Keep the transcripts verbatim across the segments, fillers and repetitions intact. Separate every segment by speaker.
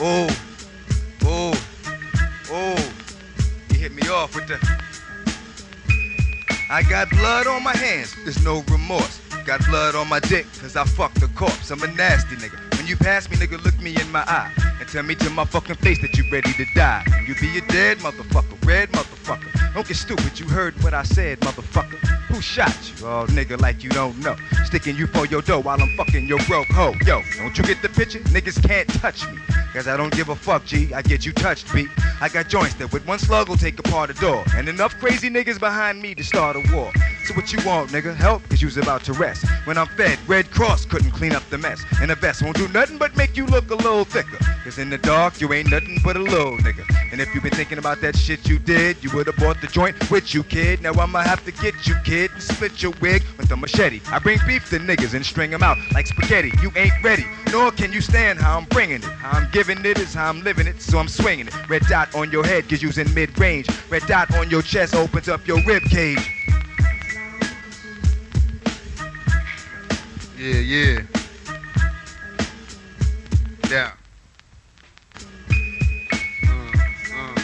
Speaker 1: Oh, oh, oh. You hit me off with the... I got blood on my hands, there's no remorse. Got blood on my dick, cause I fucked a corpse. I'm a nasty nigga. When you pass me, nigga, look me in my eye and tell me to my fucking face that you ready to die. You be a dead motherfucker, red motherfucker. Don't get stupid, you heard what I said, motherfucker. Who shot you? Oh, nigga, like you don't know. Sticking you for your dough while I'm fucking your broke hoe. Yo, don't you get the picture? Niggas can't touch me. Cause I don't give a fuck, G. I get you touched, B. I got joints that with one slug will take apart a door. And enough crazy niggas behind me to start a war. So what you want, nigga? Help? Cause you's about to rest. When I'm fed, Red Cross couldn't clean up the mess. And a vest won't do nothing but make you look a little thicker. Cause in the dark, you ain't nothing but a little nigga. And if you been thinking about that shit you did, you would've bought the joint with you, kid. Now I'ma have to get you, kid, and split your wig with a machete. I bring beef to niggas and string them out like spaghetti. You ain't ready, nor can you stand how I'm bringing it. How I'm giving it is how I'm living it, so I'm swinging it. Red dot on your head cause you's in mid-range. Red dot on your chest opens up your rib cage.
Speaker 2: Yeah, yeah. Yeah. Uh, uh.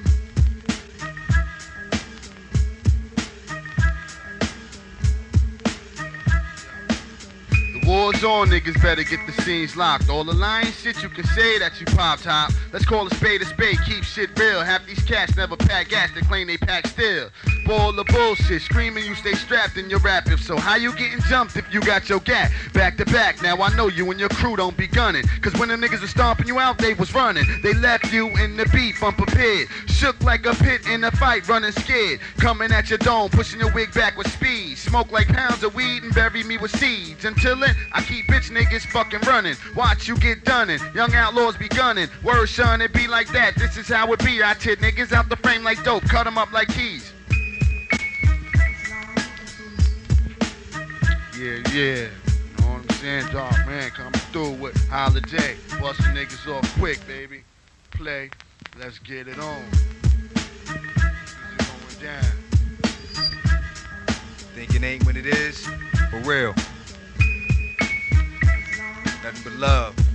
Speaker 2: The war's on, niggas better get the scenes locked. All the lying shit you can say that you pop top. Let's call a spade a spade, keep shit real. Half these cats never pack gas, they claim they pack still. Ball of bullshit, screaming you stay strapped in your rap. If so, how you getting jumped if you got your gat back to back? Now I know you and your crew don't be gunning, cause when the niggas was stomping you out, they was running. They left you in the beef unprepared, shook like a pit in a fight, running scared. Coming at your dome, pushing your wig back with speed. Smoke like pounds of weed and bury me with seeds. Until then, I keep bitch niggas fucking running. Watch you get dunning, young outlaws be gunning. Word son, it be like that, this is how it be. I tit niggas out the frame like dope, cut them up like keys. Yeah, yeah, you know what I'm saying? Dark man coming through with Holiday. Busting niggas off quick, baby. Play, let's get it on. This is going down.
Speaker 1: Thinking ain't what it is? For real. Nothing but love.